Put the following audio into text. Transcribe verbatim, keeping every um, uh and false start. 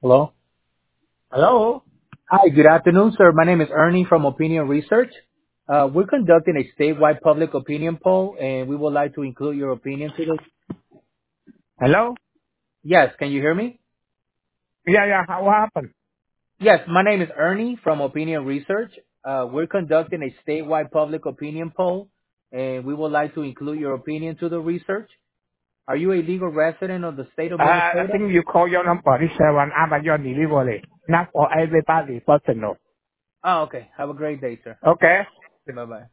Hello. Hello? Hi, good afternoon, sir. My name is Ernie from Opinion Research. Uh, we're conducting a statewide public opinion poll, and we would like to include your opinion to the. Hello? Yes, can you hear me? Yeah, yeah, how happened? Yes, my name is Ernie from Opinion Research. Uh, we're conducting a statewide public opinion poll, and we would like to include your opinion to the research. Are you a legal resident of the state of Uh, I Minnesota? think you call your number this seven. I'm a your delivery. Not for everybody personal. Oh, okay. Have a great day, sir. Okay? Bye bye.